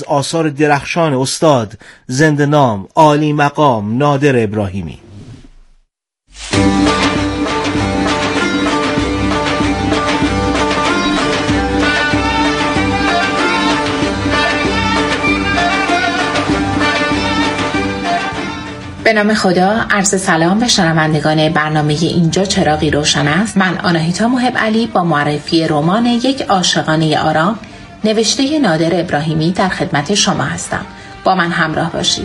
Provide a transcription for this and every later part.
از آثار درخشان استاد زنده نام عالی مقام نادر ابراهیمی. به نام خدا، عرض سلام به شنوندگان برنامه اینجا چراغی روشن است. من آناهیتا محب علی با معرفی رمان یک عاشقانه آرام نوشته نادر ابراهیمی در خدمت شما هستم. با من همراه باشید.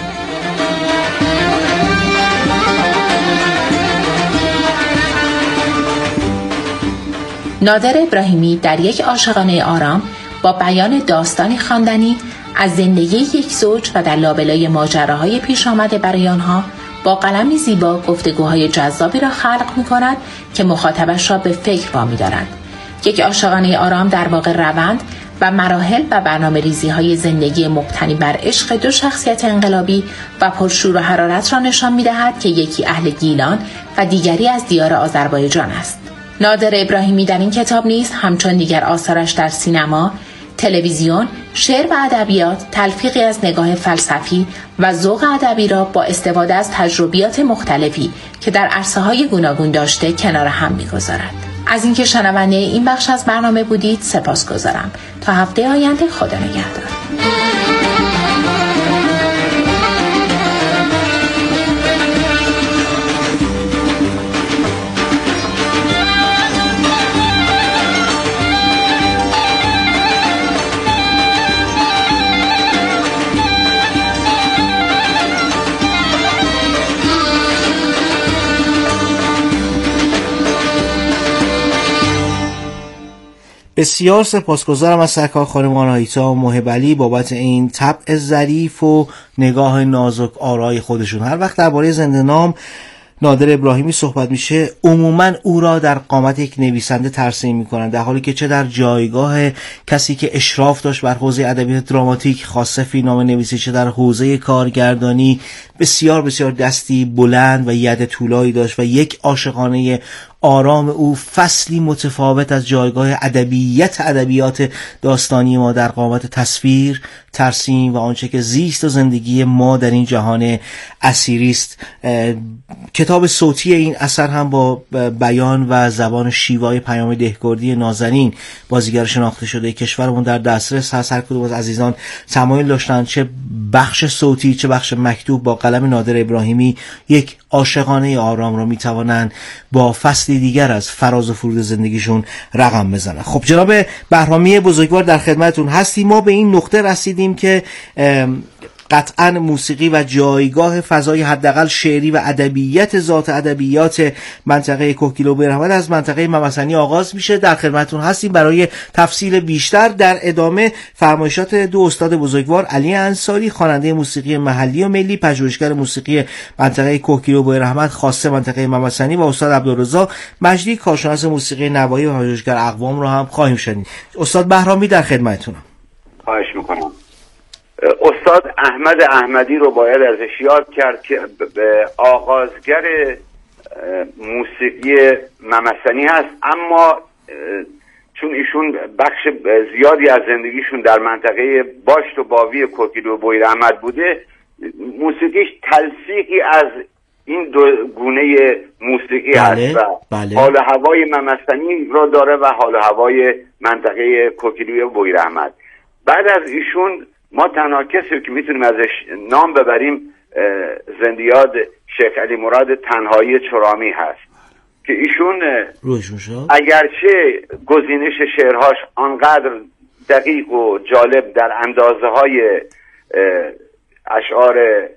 نادر ابراهیمی در یک عاشقانه آرام با بیان داستانی خواندنی از زندگی یک زوج و در لابلای ماجراهای پیش آمده برای آنها با قلمی زیبا گفتگوهای جذابی را خلق می‌کند که مخاطبش را به فکر وامی‌دارد. یک عاشقانه آرام در واقع روند و مراحل و برنامه‌ریزی‌های زندگی مبتنی بر عشق دو شخصیت انقلابی و پرشور و حرارت را نشان می‌دهد که یکی اهل گیلان و دیگری از دیار آذربایجان است. نادر ابراهیمی در این کتاب نیز همچون دیگر آثارش در سینما، تلویزیون، شعر و ادبیات تلفیقی از نگاه فلسفی و ذوق ادبی را با استفاده از تجربیات مختلفی که در عرصه‌های گوناگون داشته کنار هم می‌گذارد. از اینکه شنونده این بخش از برنامه بودید سپاسگزارم. تا هفته آینده خدا نگهدار. بسیار سپاسگزارم از سرکار خانم آناهیتا محب علی بابت این طبع ظریف و نگاه نازک آرای خودشون. هر وقت درباره زنده نام نادر ابراهیمی صحبت میشه عموماً او را در قامت یک نویسنده ترسیم میکنن، در حالی که چه در جایگاه کسی که اشراف داشت بر حوزه ادبیات دراماتیک خاصه فیلمنامه نویسی، چه در حوزه کارگردانی بسیار بسیار دستی بلند و ید طولایی داشت و یک عاشقانه آرام او فصلی متفاوت از جایگاه ادبیات داستانی ما در قامت تصویر، ترسیم و آنچه که زیست و زندگی ما در این جهان اسیری است. کتاب صوتی این اثر هم با بیان و زبان شیوای پیام دهکردی نازنین بازیگر شناخته شده کشورمون در دسترس هست. هر کدوم از عزیزان تمایل داشتن چه بخش صوتی چه بخش مکتوب با قلم نادر ابراهیمی یک عاشقانه آرام رو میتوانن با فصلی دیگر از فراز و فرود زندگیشون رقم بزنن. خب جناب بهرامی بزرگوار در خدمتتون هستیم. ما به این نقطه رسیدیم که قطعاً موسیقی و جایگاه فضای حداقل شعری و ادبیات ذات ادبیات منطقه کوکیلو برحمت از منطقه ممسنی آغاز میشه. در خدمتتون هستیم برای تفصیل بیشتر. در ادامه فرمایشات دو استاد بزرگوار، علی انصاری خواننده موسیقی محلی و ملی پژوهشگر موسیقی منطقه کوکیلو برحمت خاصه منطقه ممسنی و استاد عبدالرضا مجدی کارشناس موسیقی نوایی و پژوهشگر اقوام رو هم خواهیم شنید. استاد بهرامی در خدمتتونم. خواهش میکنم. استاد احمد احمدی رو باید ازش یاد کرد که آغازگر موسیقی ممسنی هست، اما چون ایشون بخش زیادی از زندگیشون در منطقه باشت و باوی کوکیلو بویراحمد بوده، موسیقیش تلفیقی از این دو گونه موسیقی هست و حال و هوای ممسنی رو داره و حال و هوای منطقه کوکیلو بویراحمد. بعد از ایشون ما تنها کسی که میتونیم ازش نام ببریم زندیاد شیخ علی مراد تنهایی چرامی هست که ایشون اگرچه گزینش شعرهاش آنقدر دقیق و جالب در اندازه های اشعار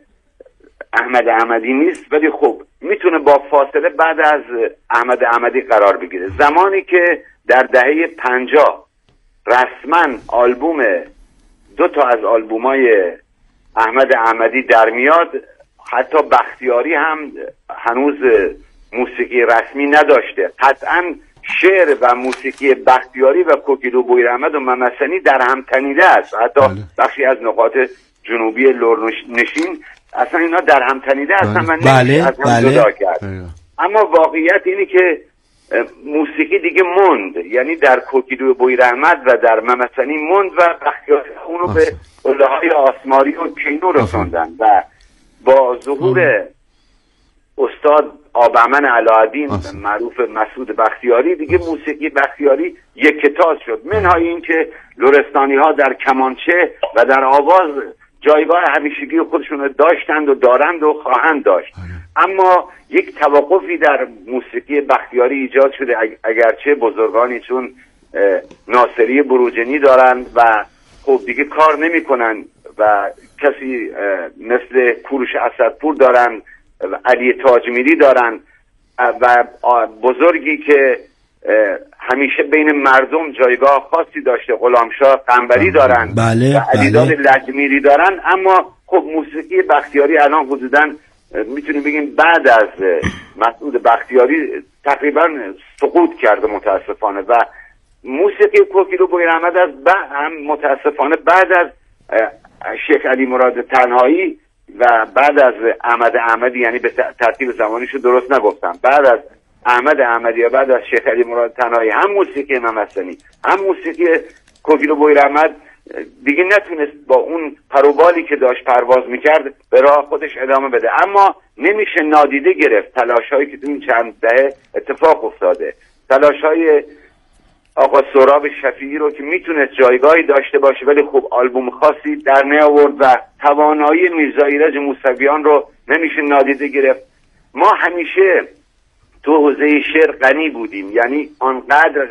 احمد احمدی نیست، ولی خب میتونه با فاصله بعد از احمد احمدی قرار بگیره. زمانی که در دهه 50 رسما آلبوم دو تا از آلبومای احمد احمدی در میاد، حتی بختیاری هم هنوز موسیقی رسمی نداشته. قطعا شعر و موسیقی بختیاری و کوکیلو بویراحمد و ممسنی در هم تنیده است. حتی بخشی از نقاط جنوبی لرنشین اصلا اینا در هم تنیده هستن و نمیشه از هم جدا کرد. اما واقعیت اینه که موسیقی دیگه موند، یعنی در کوکیلو بویراحمد و در ممسنی موند و بختیاری اونو به قله‌های آسماری رو کینو رسوندن و با ظهور استاد آبمن علاءالدین معروف مسعود بختیاری دیگه موسیقی بختیاری یک کتاز شد، منهای این که لرستانی ها در کمانچه و در آواز جایگاه همیشگی خودشون رو داشتند و دارند و خواهند داشت. اما یک توقفی در موسیقی بختیاری ایجاد شده، اگرچه بزرگانی چون ناصری بروجنی دارند و خب دیگه کار نمی کنن و کسی مثل کوروش اسدپور دارن، علی تاجمیری دارن و بزرگی که همیشه بین مردم جایگاه خاصی داشته، غلامشاه قنبری دارن بله، و علیداد لجمیری دارن. اما خب موسیقی بختیاری الان حدوداً میتونیم بگیم بعد از مسعود بختیاری تقریبا سقوط کرده متاسفانه و موسیقی کوکیلو بویر احمد هم متاسفانه بعد از شیخ علی مراد تنهایی و بعد از احمد احمدی، یعنی به ترتیب زمانیشو درست نگفتم، بعد از احمد احمدی و بعد از شیخ علی مراد تنهایی هم موسیقی امام حسنی هم موسیقی کوکیلو بویر احمد دیگه نتونست با اون پروبالی که داشت پرواز میکرد به راه خودش ادامه بده. اما نمیشه نادیده گرفت تلاش‌هایی که تو این چند دهه اتفاق افتاده، تلاش‌های آقا سهراب شفیعی رو که میتونست جایگاهی داشته باشه ولی خب آلبوم خاصی در نیاورد و توانایی میرزا ایرج موسویان رو نمیشه نادیده گرفت. ما همیشه تو حوزه شعر غنی بودیم، یعنی آنقدر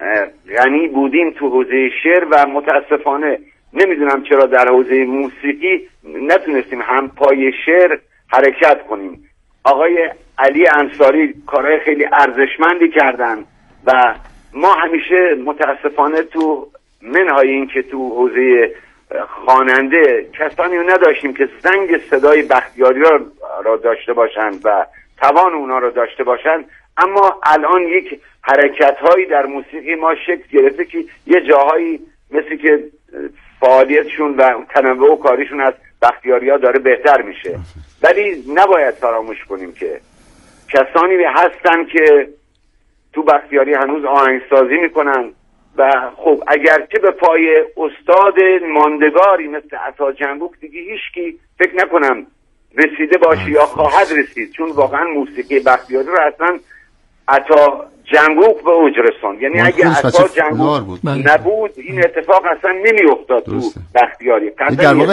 غنی بودیم تو حوزه شعر و متاسفانه نمیدونم چرا در حوزه موسیقی نتونستیم هم پای شعر حرکت کنیم. آقای علی انصاری کارهای خیلی ارزشمندی کردن و ما همیشه متاسفانه تو منهای این که تو حوزه خواننده کسانی رو نداشتیم که زنگ صدای بختیاری را داشته باشند و توان اونا رو داشته باشند. اما الان یک حرکت هایی در موسیقی ما شکل گرفته که یه جاهایی مثل که فعالیتشون و تنوع و کاریشون از بختیاری ها داره بهتر میشه، ولی نباید فراموش کنیم که کسانی هستن که تو بختیاری هنوز آهنگسازی میکنن و خب اگرچه به پای استاد ماندگاری مثل عطا جنگوک دیگه هیچکی فکر نکنم رسیده باشه یا خواهد رسید، چون واقعا موسیقی بختیاری رو اصلا عطا جنگوک به اوج رسوند. یعنی اگه عطا جنگوک نبود این اتفاق اصلا نمی افتاد تو بختیاری. در واقع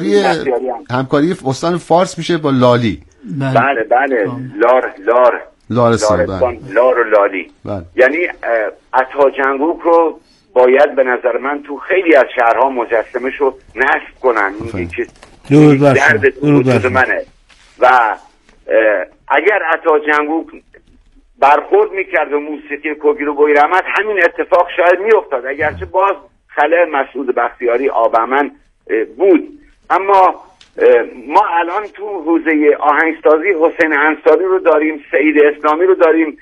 همکاری استان فارس میشه با لالی. بله لار و لالی. یعنی عطا جنگوک رو باید به نظر من تو خیلی از شهرها مجسمه‌شو نصب کنن. این که درد تو منه و اگر عطا جنگوک برخورد میکرد و موسیقی کوکیلو بویر احمد همین اتفاق شاید میافتاد، اگرچه باز خلأ مسعود بختیاری آبمن بود. اما ما الان تو حوزه آهنگسازی حسین انصاری رو داریم، سعید اسلامی رو داریم،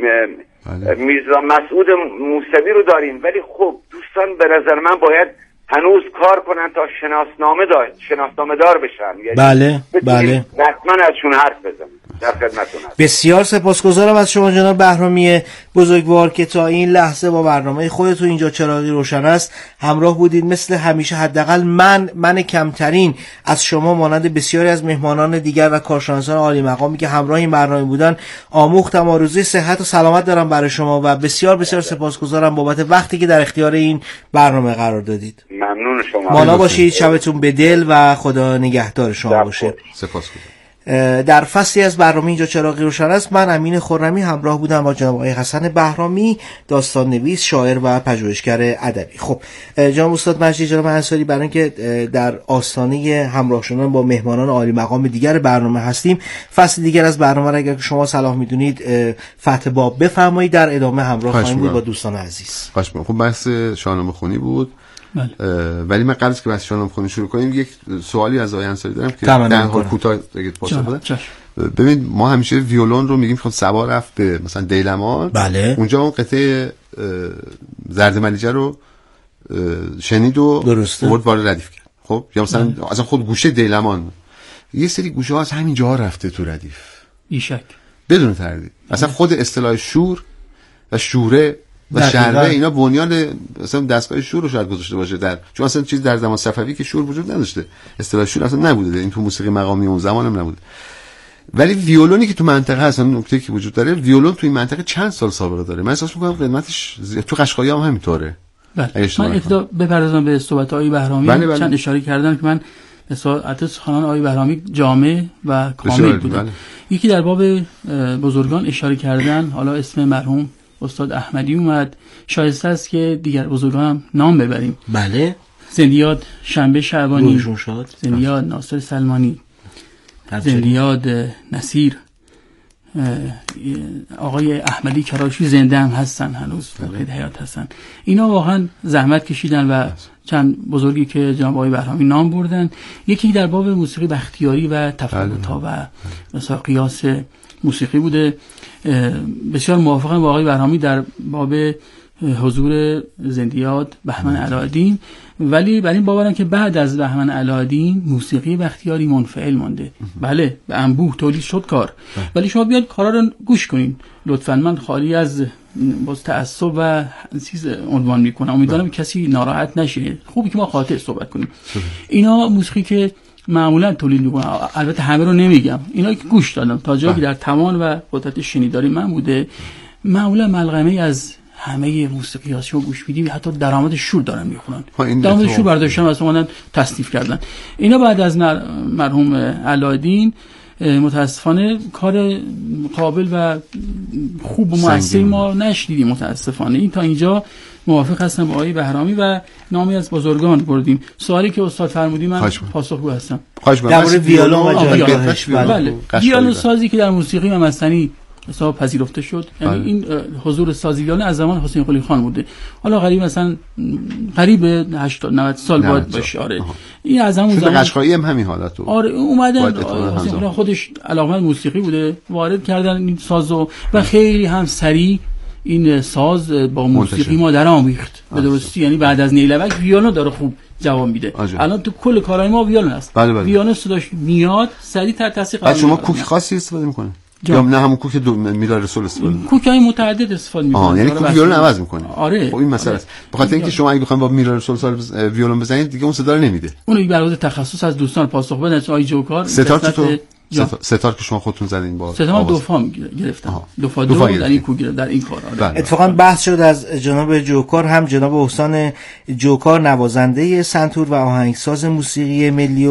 میرزا مسعود موسوی رو داریم، ولی خب دوستان به نظر من باید هنوز کار کنن تا شناسنامه دار بشن. بله حتما ازشون حرف بزنیم. در خدمتتون. بسیار سپاسگزارم از شما جناب بهرامی بزرگوار که تا این لحظه با برنامه خودتون اینجا چراغی روشن است همراه بودید. مثل همیشه حداقل من کمترین از شما مانند بسیاری از مهمانان دیگر و کارشناسان عالی مقامی که همراه این برنامه بودن آموختم. آرزوی صحت و سلامت دارم برای شما و بسیار سپاسگزارم بابت وقتی که در اختیار این برنامه قرار دادید. ممنون شما. مانا باشید، شبتون به دل و خدا نگهدار شما باشه. سپاسگزارم. در فصلی از برنامه اینجا چراغی روشن است من امین خرمی همراه بودم با جناب آقای حسن بهرامی، داستان نویس، شاعر و پژوهشگر ادبی. خب جناب استاد مجدی، جناب انصاری، برای اینکه در آستانه همراه شدن با مهمانان عالی مقام دیگر برنامه هستیم، فصل دیگر از برنامه را اگر شما صلاح میدونید فتح باب بفرمایید، در ادامه همراه خواهیم بود با دوستان عزیز. خب بحث شاهنامه خونی بود. ولی من قبل از که بحث شاهنامه خونی شروع کنیم یک سوالی از آقای انصاری دارم که در حال کوتاه پاسخ بدم. ببین ما همیشه ویولون رو میگیم خود سبا رفت به مثلا دیلمان. بله. اونجا اون قطعه زرد ملیجه رو شنید و آورد وارد ردیف کرد. خب یا مثلا اصلا خود گوشه دیلمان یه سری گوشه ها از همین جاها رفته تو ردیف. بیشک. بدون تردید. اصلا خود اصطلاح شور و شوره و شرقه اینا بنیان مثلا دستگاه شور رو شاید گذاشته باشه چون اصلا چیز در زمان صفوی که شور وجود نداشته، اصطلاح شور اصلا نبوده، این تو موسیقی مقامی اون زمان هم نبوده. ولی ویولونی که تو منطقه هست، نکته که وجود داره، ویولون تو این منطقه چند سال سابقه داره. من احساس می‌کنم قیمتش تو قشقایی هم همینطوره. بله. من ابتدا بپردازم به صحبت آقای بهرامی. بله. چند اشاره کردن که من اصالت سخنان آقای بهرامی جامع و کامل بوده. بله. یکی در باب بزرگان اشاره کردن، حالا اسم مرحوم استاد احمدی اومد، شایسته است که دیگر بزرگان هم نام ببریم. بله. زندیاد شنبه شعبانی، زندیاد ناصر سلمانی، زندیاد نصیر، آقای احمدی کراشی زنده هم هستن، هنوز فقید حیات هستن. اینا واقعا زحمت کشیدن و چند بزرگی که جناب آقای بهرامی نام بردن. یکی در باب موسیقی بختیاری و تفاوت‌ها و مثلا قیاس موسیقی بوده. بسیار موافقم با آقای بهرامی در باب حضور زندیاد بهمن علایالدین، ولی بر این باورم که بعد از بهمن علایالدین موسیقی بختیاری منفعل مانده. بله به انبوه تولید شد کار، ولی شما بیاید کارا رو گوش کنین لطفاً. من خالی از باز تعصب و چیز عنوان میکنم، امیدوارم کسی ناراحت نشه، خوبه که ما خاطر صحبت کنیم. اینا موسیقی که معمولا تولید میکنن، البته همه رو نمیگم، اینا که گوش دادم تا جایی که در توان و قدرت شنیداری من بوده، معمولا ملغمه از همه موسیقی هاشو گوش میدیم، حتی درآمد شور دارن میخونن، درآمد شور برداشتن از اومدن تصنیف کردن. اینا بعد از مرحوم علایالدین متاسفانه کار قابل و خوب و مؤثری ما نشنیدیم متاسفانه. این تا اینجا موافق هستم با آقای بهرامی و نامی از بزرگان بردیم. سوالی که استاد فرمودی من پاسخگو هستم. در مورد ویولون و جایگاهش. بله. ویولون سازی که در موسیقی ممثلی حساب پذیرفته شد، یعنی این حضور سازی ویولون از زمان حسین قلی خان بوده. حالا قریب 80 90 سال بعد باشه. آره این از همون زمان قشقایی هم همین حالتو. آره اومدن حسین قلی خودش علاقمند موسیقی بوده، وارد کردن این سازو و خیلی هم سریع این ساز با موسیقی ما در آمیخت به درستی. یعنی بعد از نیلبک ویولون داره خوب جواب میده. الان تو کل کارهای ما ویولون است. ویولون صداش میاد سریع تر تاثیر قائل. شما کوک خاصی استفاده میکنه یا نه همون کوک میلاد رسول استفاده میکنه؟ کوکای متعدد استفاده میکنه. یعنی کوک ویولون عوض میکنه. آره خب این مسئله است. بخاطر اینکه شما اگه بخواید با میلاد رسول ویولون بزنید دیگه اون صدا رو نمیده. اون برای تخصص از دوستان پاسخ بدن. آقای جوکار ستار که شما خودتون زدین با ستار من دوفا گرفتم. دوفا در این کوک در این کار. اتفاقا بحث شد از جناب جوکار، هم جناب احسان جوکار نوازنده سنتور و آهنگساز موسیقی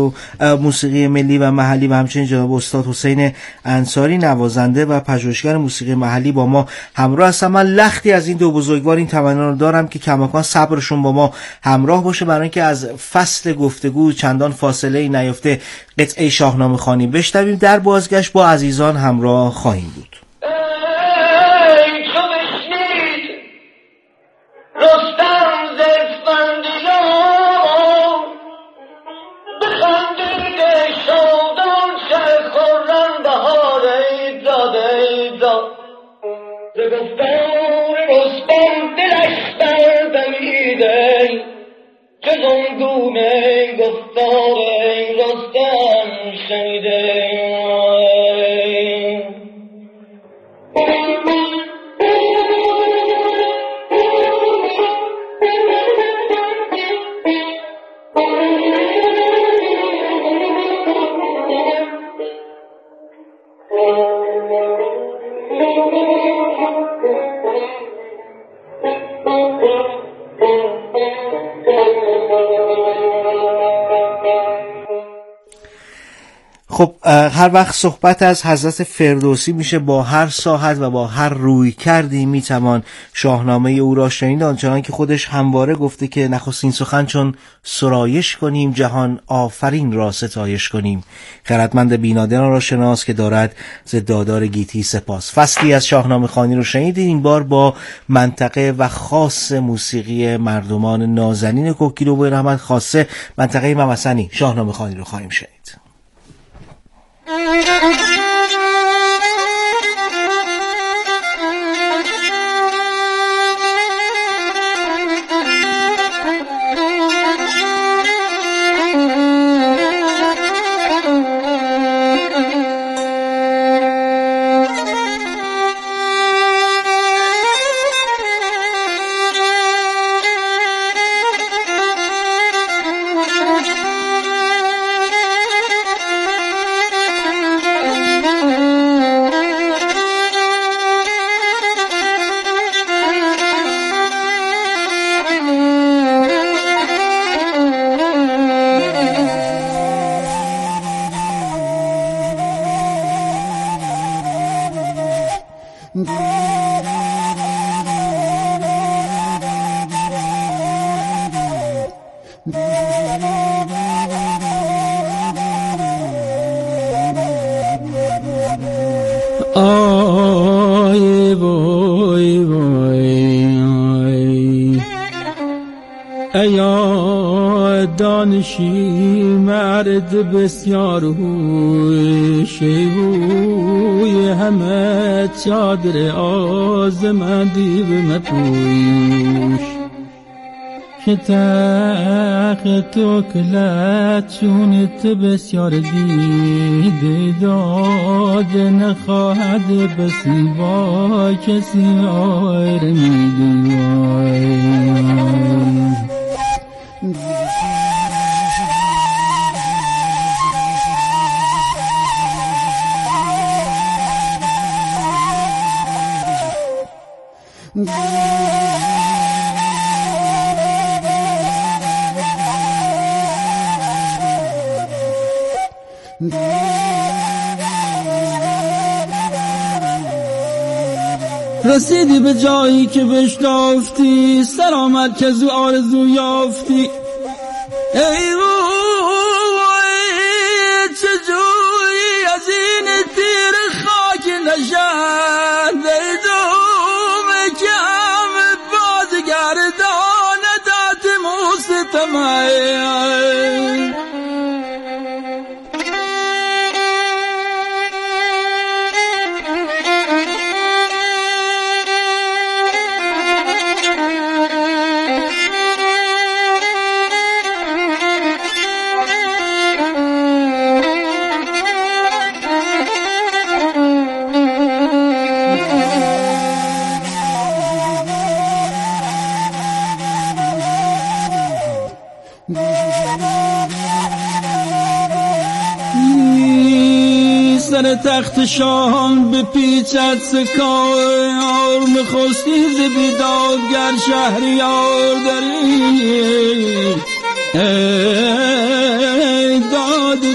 ملی و محلی و همچنین جناب استاد حسین انصاری نوازنده و پژوهشگر موسیقی محلی با ما همراه هستن. من لختی از این دو بزرگوار این تمنا رو دارم که کماکان صبرشون با ما همراه باشه برای اینکه از فصل گفتگو چندان فاصله نیفته قطعه شاهنامه خوانی بشنویم. در بازگشت با عزیزان همراه خواهیم بود. خب هر وقت صحبت از حضرت فردوسی میشه با هر ساحت و با هر روی کردی میتوان شاهنامه او را شنید، آنچنان که خودش همواره گفته که نخستین سخن چون سرایش کنیم جهان آفرین را ستایش کنیم، خردمند بینادران را شناس که دارد ز دادار گیتی سپاس. فصلی از شاهنامه خوانی رو شنیدید، این بار با منطقه و خاص موسیقی مردمان نازنین کوکیلو و رحمت، خاصه منطقه ممسنی شاهنامه خوانی رو خواهیم شنید. آی وای وای ایا دانشی مرد بسیار هوشی همه چادر آزمندی به مپوش که تخت و کلت چونت بسیار دیده داد نخواهد بسی با کسی آیر میدوای رسیدی به جایی که بشتافتی سلامت که زو آرزو یافتی ای وای چجوری از این تیر خاک نشد ای دومه که همه بازگردان داد مستمعی سر تخت شاهان به پیچت سکار مخستی ز بیدادگر شهریار داری داده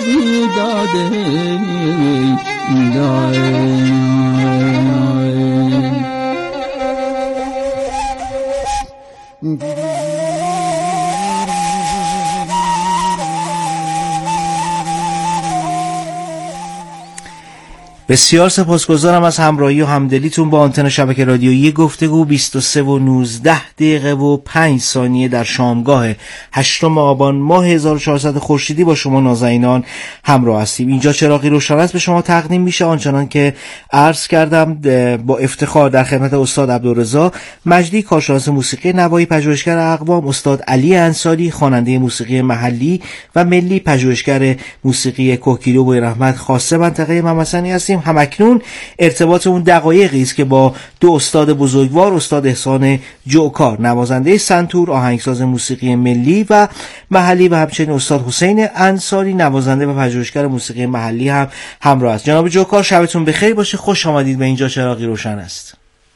بسیار سپاسگزارم از همراهی و همدلیتون با آنتن شبکه رادیویی گفتگو. 23 و 19 دقیقه و 5 ثانیه در شامگاه 8 آبان ماه 1400 خورشیدی با شما نازنینان همراه هستیم. اینجا چراغی روشن است به شما تقدیم میشه. آنچنان که عرض کردم با افتخار در خدمت استاد عبدالرضا مجدی، کارشناس موسیقی نوایی، پژوهشگر اقوام، استاد علی انصاری، خواننده موسیقی محلی و ملی، پژوهشگر موسیقی کوکیلو و رحمت خاصه منطقه ممسنی هستیم. همکنون ارتباط اون دقایقی است که با دو استاد بزرگوار، استاد احسان جوکار نوازنده سنتور، آهنگساز موسیقی ملی و محلی، و همچنین استاد حسین انصاری نوازنده و پژوهشگر موسیقی محلی هم همراه است. جناب جوکار شبتون بخیر باشه، خوش آمدید به اینجا چراغی روشن است.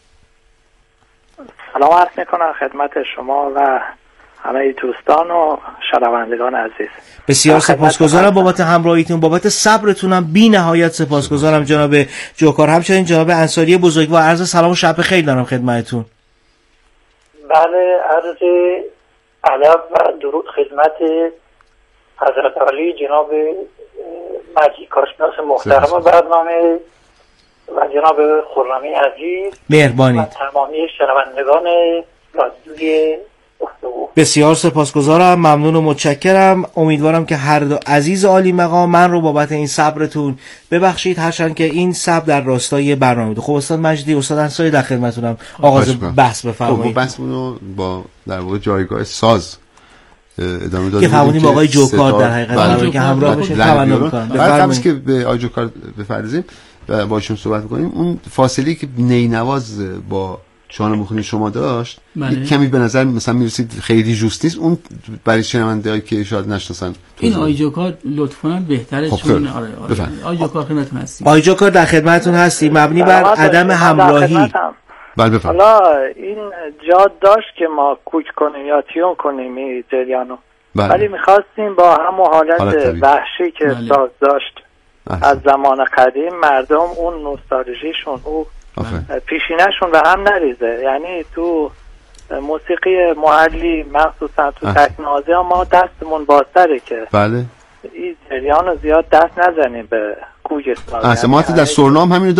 سلام عرض میکنم خدمت شما و همه دوستان و شنوندگان عزیز. بسیار سپاسگزارم بابت همراهیتون، بابت صبرتونم بی نهایت سپاسگزارم جناب جوکار. همچنین جناب انصاری بزرگوار، عرض سلام و شب بخیر دارم خدمتتون. بله، عرض ادب و درود خدمت حضرت علی جناب مجید کارشناس محترم برنامه و جناب خرمی عزیز مهربانید و تمامی شنوندگان رادیوی بسیار سپاسگزارم، ممنون و متشکرم. امیدوارم که هر دو عزیز عالی مقام من رو بابت این صبرتون ببخشید، هرچند که این صبر در راستای برنامه بود. خب استاد مجدی، استاد انصاری در خدمتتونم. آغاز بحث بفرمایید. خب بحثمون رو با در واقع جایگاه ساز ادامه دادیم که فهمیدیم آقای جوکار در حقیقت که همراه باشیم تمنا می‌کنم. قبل از که به آقای جوکار بپردازیم و با ایشون صحبت می‌کنیم، اون فاصله که نینواز با شانه بخونی شما داشت کمی به نظر مثلا میرسید خیلی جوست نیست. اون برای شنونده‌ای که شاید نشناسن این آقای جوکار لطفاً بهتره چون آقای جوکار خدمتتون هستیم. آقای جوکار در خدمتتون هستیم. مبنی بر عدم همراهی بله بفرمایید. حالا این جا داشت که ما کوک کنیم یا تیون کنیم این جریانو، ولی می‌خواستیم با همون حالت وحشی که ساز داشت از زمان قدیم مردم اون نوستالژیشون او پیشینشون به هم نریزه. یعنی تو موسیقی محلی مخصوصا تو تکنازی ها ما دستمون بازتره که بله این جریان رو زیاد دست نزنیم به کوک ساز. ما حتی در سرنام همینو داریم.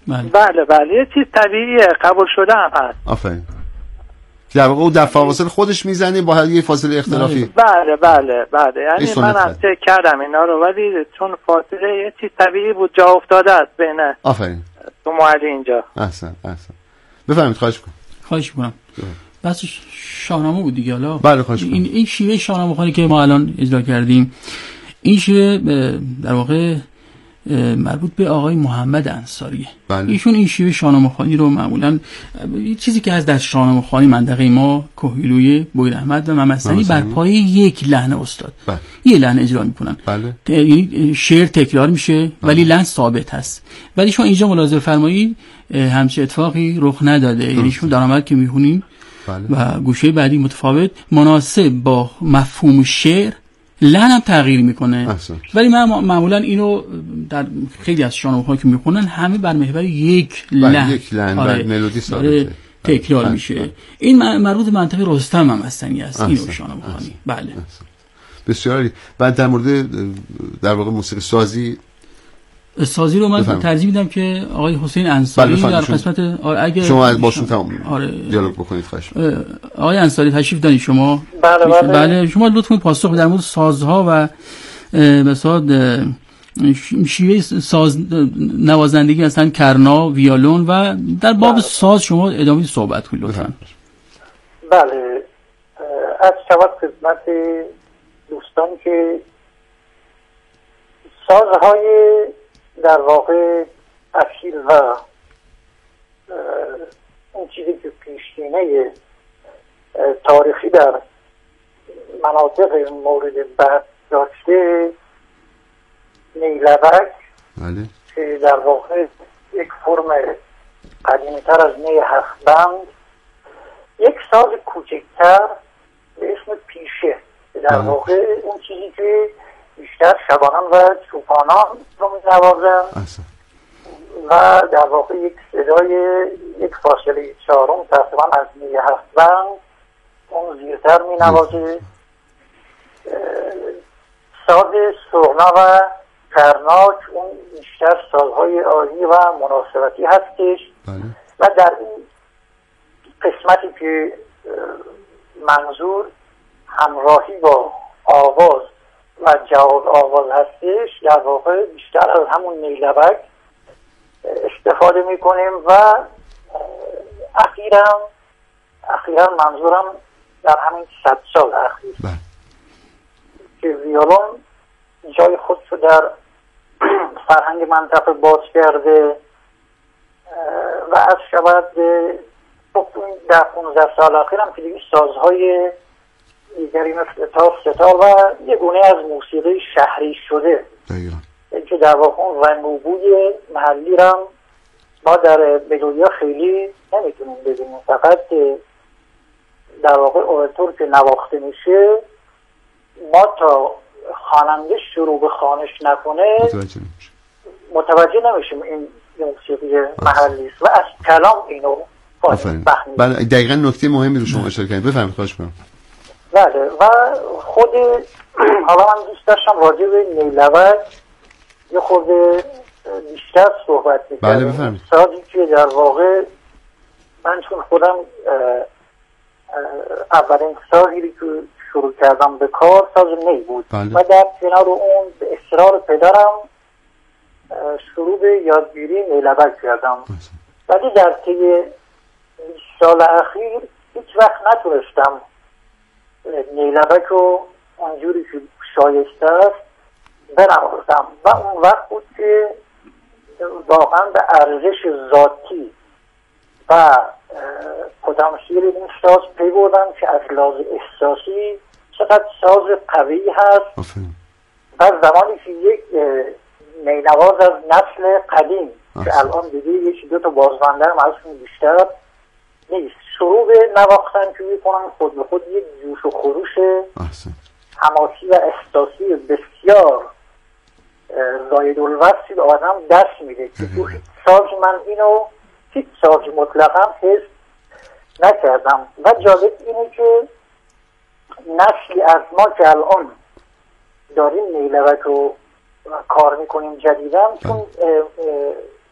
بله یه چیز طبیعیه، قبول شده هم هست. آفرین. در واقع او در فاصله خودش میزنه با یه فاصله اختلافی. بله یعنی من هم چک کردم اینا رو، ولی چون فاصله یه چیز طبیعی بود جا افتاده است بین. آفرین. تو معلی اینجا. احسن. بفرمایید. خواهش می‌کنم. بس شاهنامه بود دیگه. حالا بله خواهش می‌کنم. این شیوه شاهنامه خوانی که ما الان اجرا کردیم، این شیوه در واقع مربوط به آقای محمد انصاریه. بله. ایشون این شیوه شاهنامه خوانی رو معمولا چیزی که از دست شاهنامه خوانی منطقه ما کوهگیلوی، بویراحمد و ممسنی بر پایه یک لحن استاد یه لحن اجرا میکنن. یعنی شعر تکرار میشه ولی لحن ثابت هست. ولی شما اینجا ملاحظه فرمایید همچین اتفاقی رخ نداده. یعنی شما درآمد که میخونین و گوشه بعدی متفاوت مناسب با مفهوم شعر لحن هم تغییر میکنه. ولی من معمولا اینو در خیلی از شاهنامه‌ها که میخونن همه بر محور یک لحن ملودی ثابته تکرار میشه. این مربوط به منطقه رستم هم هستنی است اینو شاهنامه‌خوانی. بله بسیار عالی. بعد در مورد در واقع موسیقی سازی رو من ترجیح میدم که آقای حسین انصاری در قسمت اگه شما باشون دیالوگ بکنید. خواهش آقای انصاری تشریف دارید شما؟ بله شما لطفاً پاسخ در مورد سازها و مثلا شیوه ساز نوازندگی مثلا کرنا، ویولون و در باب ساز شما ادامه صحبت کنید لطفاً. بله از شما خدمت دوستان که سازهای در واقع اصیل و اون چیزی که پیشینه تاریخی در مناطق مورد بحث داشته نیلبک که در واقع یک فرم قدیمی‌تر از نی هفت‌بند، یک ساز کوچکتر به اسم پیشه در واقع اون چیزی که بیشتر شبانان و چوپانان رو می‌نوازن و در واقع یک صدای یک فاصله چهارم تقریبا از نی هفت‌بند اون زیرتر می‌نوازه. ساز سرنا و کرناک اون بیشتر سازهای عالی و مناسبتی هستش و در این قسمتی که منظور همراهی با آواز و جواب آواز هستش در واقع بیشتر از همون نیلبک استفاده میکنیم و اخیراً منظورم در همین 100 سال اخیر که ویولون جای خودشو در فرهنگ منطقه باز کرده و از شبد در 15 سال اخیر هم که دیگه سازهای دیگری مثل تار، ستار و یه گونه از موسیقی شهری شده که در واقع اون رنگ و بوی محلی هم ما در بلویا خیلی نمیتونیم ببینیم. فقط در واقع اوورتور که نواخته میشه ما تا خواننده شروع به خوانش نکنه متوجه نمیشیم این موسیقی محلی است و از کلام اینو فهمیم. بله دقیقاً نکته مهمی رو شما اشاره کردید. بفرمایید. خواهش می‌کنم. بله و خود حالا من دوست داشتم راجع به نیلبک یه خورده بیشتر صحبت می‌کردم. بله بفرمایید. سازی که در واقع من چون خودم اولین سازی که شروع کردم به کار ساز نی بود و در کنار اون به اصرار پدرم شروع به یادگیری نیلبک کردم ولی در طی 20 سال اخیر هیچ وقت نتونستم نیلبک رو اونجوری که شایسته است بنوازم و اون وقت بود که واقعا به ارزش ذاتی و پتانسیل این ساز پی بردم که از لحاظ احساسی چقدر ساز قوی هست و زمانی که یک نینواز از نسل قدیم که الان دیگه یکی دو تا بازمانده هم ازشون بیشتر نیست شروع به نواختن که میکنن خود به خود یک جوش و خروش حماسی و احساسی بسیار زاید الوصفی به آدم دست میده که تو هیچ ساز من اینو هیچ سازی مطلقا حس نکردم و جالب اینه که نسلی از ما که الان داریم نیلبک رو کار میکنیم جدیدن چون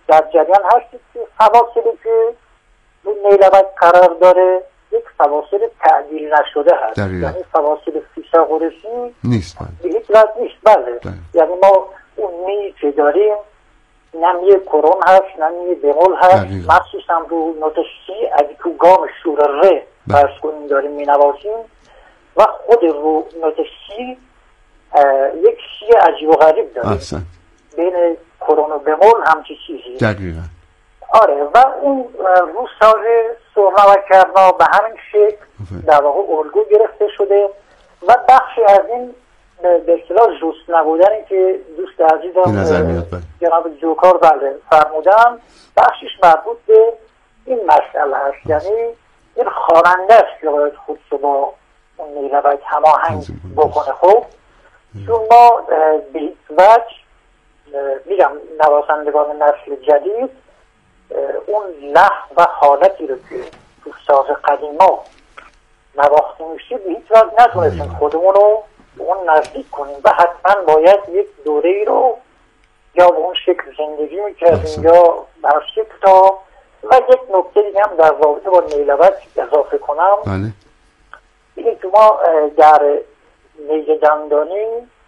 در جریان هستید که فواصلی که اون نیلبک قرار داره یک فواصل تعدیل نشده هست، یعنی فواصل فیثاغورسی نیست، به هیچ وجه نیست. بله یعنی ما اون نیی که داریم نمیه کرون هست، نمیه بمول هست، مخصوصا رو نوت سی اگه تو گام شور ره فرض کنیم داریم می نوازیم و خود رو نوت سی یک سی عجیب و غریب داریم بین کرون و بمول همچی چیزی. دقیقا. آره و اون رو ساز سرنا و کرنا به همین شکل در واقع الگو گرفته شده و بخشی از این به اصطلاح جست نبودنی که دوست عزیزم جناب جوکار بله فرمودن بخشش مربوط به این مسئله هست، یعنی این خواننده است که باید خودشو با اون نیلبک هماهنگ بکنه. خب چون ما به هیچ وجه میگم نوازندگان نسل جدید اون لحن و حالتی رو که تو ساز قدیما نواخته میشه به هیچ وجه نتونستیم خودمون رو به اون نزدیک کنیم و حتما باید یک دوره ای رو یا به اون شکل زندگی میکردیم یا به هر شکل تا. و یک نکته دیگه هم در رابطه با نیلبک اضافه کنم اینه که ما در نیزه دندانی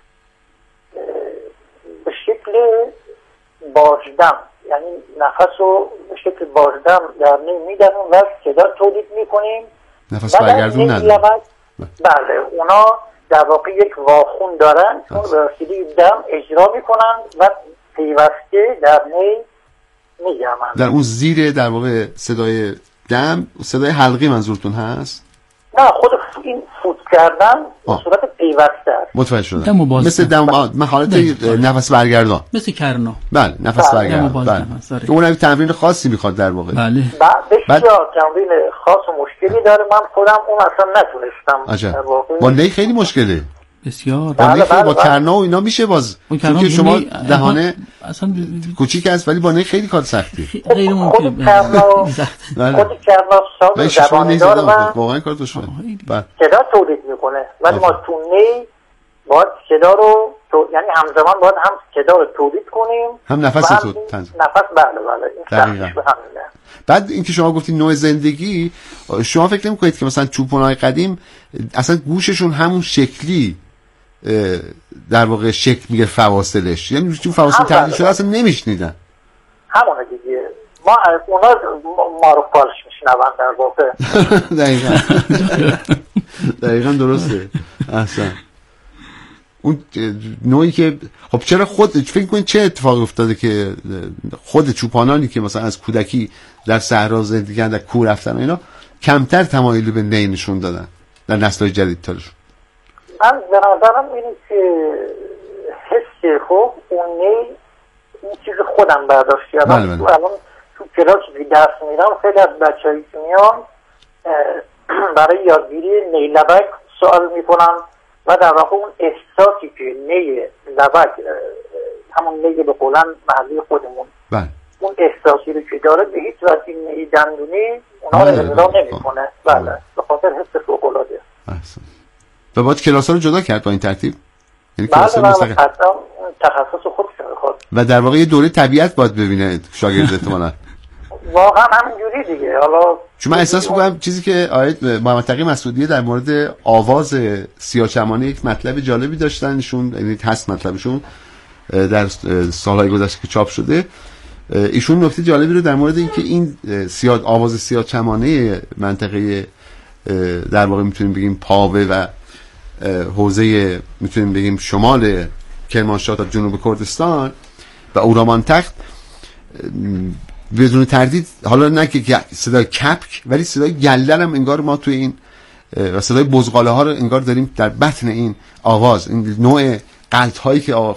به شکل باجدم یعنی نفس رو به شکل باجدم در نی میدنیم و صدا تولید میکنیم. نفس برگردون نداریم. بله اونا در واقع یک واخون دارن چون رسیدی دم اجرا میکنن و پیوسته در نی میگمن. در اون زیر در واقع صدای دم صدای حلقی منظورتون هست؟ نه خود این فوت کردن به صورت پیوسته است. متوجه شدم. مثل دم حالت نفس برگردان مثل کرنا. بله نفس برگردان. بله. اون هم تمرین خاصی میخواد در واقع. بله. بسیار تمرین خاص و مشکلی داره. من خودم اون اصلا نتونستم. در واقع با نی خیلی مشکله. بسیار. با کرنا و اینا میشه باز. چون که شما دهانه اصلا کوچیک است ولی با نی خیلی کار سختی. غیر ممکنه. خود کرنا ساز زبانی داره واقعا کار دشواره. بله. صدا تولید میکنه ولی ما تو نی باید صدا رو یعنی همزمان باید هم صدا رو تولید کنیم هم نفس رو نفس. بله این به همینه. بعد اینکه شما گفتید نوع زندگی شما فکر نمی‌کنید که مثلا چوپان‌های قدیم اصلا گوششون همون شکلی در واقع شکل میگه فواصلش یعنی چون فواصل تعدیل شده اصلا نمیشنیدن همونه دیگه ما از اونا ما رو پالش میشنون در واقع. دقیقاً درسته. اصلا اون نوعی که خب چرا فکر کنید چه اتفاقی افتاده که خود چوپانانی که مثلا از کودکی در صحرا زندگی کردن در کوه رفتن و اینا کمتر تمایلی به نی نشون دادن در نسل‌های جدیدترشون؟ من به نظرم اینه که حس خوب اون نی این چیز خودم برداشت کردم. الان تو کلاسی که درس میدم خیلی از بچه‌هایی که میان برای یادگیری نیلبک سوال میکنن و در واقع اون احساسی که نی لبک همون نی به قولن محلی خودمون اون احساسی رو که داره به هیچ وجه نی دندونی اونا رو اجرا نمیکنه. بله به خاطر حس فوق‌العاده. و باید کلاس‌ها رو جدا کرد با این ترتیب؟ یعنی کلاس‌ها مستقل تخصص خودش میخواد و در واقع یه دوره طبیعت باید ببینه شاگرد احتمالاً. واقعا همینجوری دیگه. حالا چون من احساس می‌کنم چیزی که آقای محمد تقی مسعودی در مورد آواز سیاه‌چمانی یک مطلب جالبی داشتن، ایشون یعنی هست مطلبشون در سالهای گذشته که چاپ شده، ایشون نکته جالبی رو در مورد اینکه این آواز سیاه‌چمانی منطقه در واقع میتونیم بگیم پاوه و حوزه میتونیم بگیم شمال کرمانشاه تا جنوب کردستان و اورامانتخت بدون تردید، حالا نه که صدای کپک ولی صدای گلدر هم انگار ما توی این و صدای بزغاله ها رو انگار داریم در بطن این آواز، این نوع قلط هایی که